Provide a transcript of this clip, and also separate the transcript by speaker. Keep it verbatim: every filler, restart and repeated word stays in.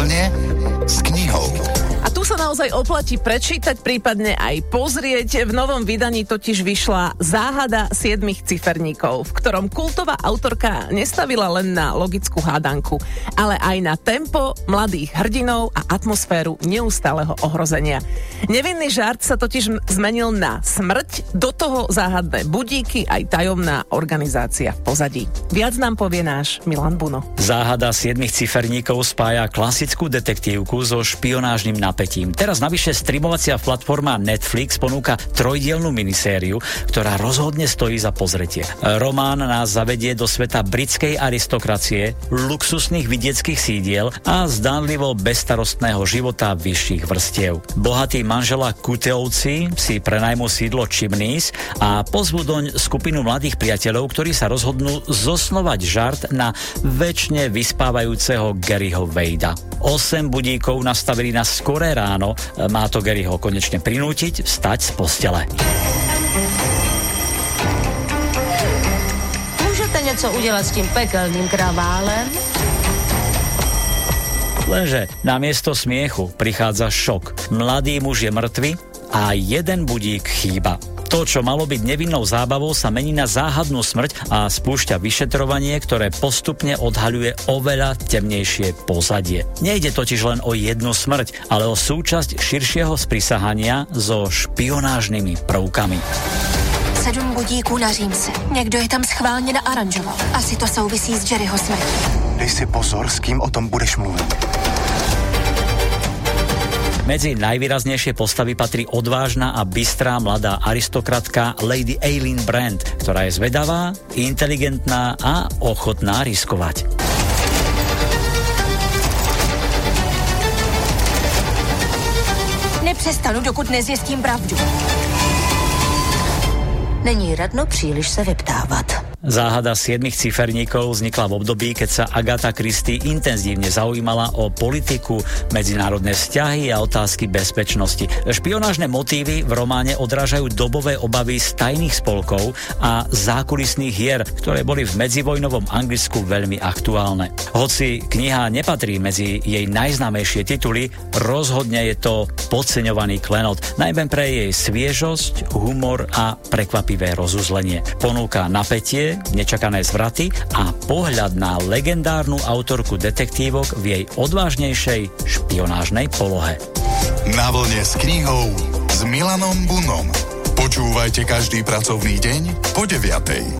Speaker 1: vlne s knihou.
Speaker 2: A tu sa naozaj oplatí prečítať, prípadne aj pozrieť. V novom vydaní totiž vyšla Záhada siedmich ciferníkov, v ktorom kultová autorka nestavila len na logickú hádanku, ale aj na tempo mladých hrdinov a atmosféru neustáleho ohrozenia. Nevinný žart sa totiž zmenil na smrť, do toho záhadné budíky aj tajomná organizácia v pozadí. Viac nám povie náš Milan Buno.
Speaker 3: Záhada siedmich ciferníkov spája klasickú detektívku so špionážnym napätím. Teraz navyše streamovacia platforma Netflix ponúka trojdielnu minisériu, ktorá rozhodne stojí za pozretie. Román nás zavedie do sveta britskej aristokracie, luxusných vidieckých sídiel a zdánlivo bezstarostného života vyšších vrstiev. Bohatí manžela Kuteovci si prenajmú sídlo Chimneys a pozvú doň skupinu mladých priateľov, ktorí sa rozhodnú zosnovať žart na večne vyspávajúceho Garyho Wadea. Osem budíkov nastavili na skoré ráno, má to Garyho konečne prinútiť vstať z postele.
Speaker 4: Môžete něco udělat s tím pekelným kraválem?
Speaker 3: Lenže namiesto smiechu prichádza šok. Mladý muž je mŕtvy a jeden budík chýba. To, čo malo byť nevinnou zábavou, sa mení na záhadnú smrť a spúšťa vyšetrovanie, ktoré postupne odhaľuje oveľa temnejšie pozadie. Nejde totiž len o jednu smrť, ale o súčasť širšieho sprisahania so špionážnymi prvkami.
Speaker 5: Sedm budíků na Římse. Někdo je tam schválně naaranžoval. Asi to souvisí s Jerryho smrtí.
Speaker 1: Dej si pozor, s kým o tom budeš mluvit.
Speaker 3: Medzi najvýraznejšie postavy patrí odvážna a bystrá mladá aristokratka Lady Eileen Brand, ktorá je zvedavá, inteligentná a ochotná riskovať.
Speaker 5: Nepřestanu, dokud nezjistím pravdu.
Speaker 4: Není radno příliš se vyptávat.
Speaker 3: Záhada siedmich ciferníkov vznikla v období, keď sa Agatha Christie intenzívne zaujímala o politiku, medzinárodné vzťahy a otázky bezpečnosti. Špionážne motívy v románe odrážajú dobové obavy z tajných spolkov a zákulisných hier, ktoré boli v medzivojnovom Anglicku veľmi aktuálne. Hoci kniha nepatrí medzi jej najznámejšie tituly, rozhodne je to podceňovaný klenot, najmä pre jej sviežosť, humor a prekvapivé rozuzlenie. Ponúka napätie, nečakané zvraty a pohľad na legendárnu autorku detektívok v jej odvážnejšej špionážnej polohe.
Speaker 1: Na vlne s knihou s Milanom Bunom. Počúvajte každý pracovný deň po deviatej.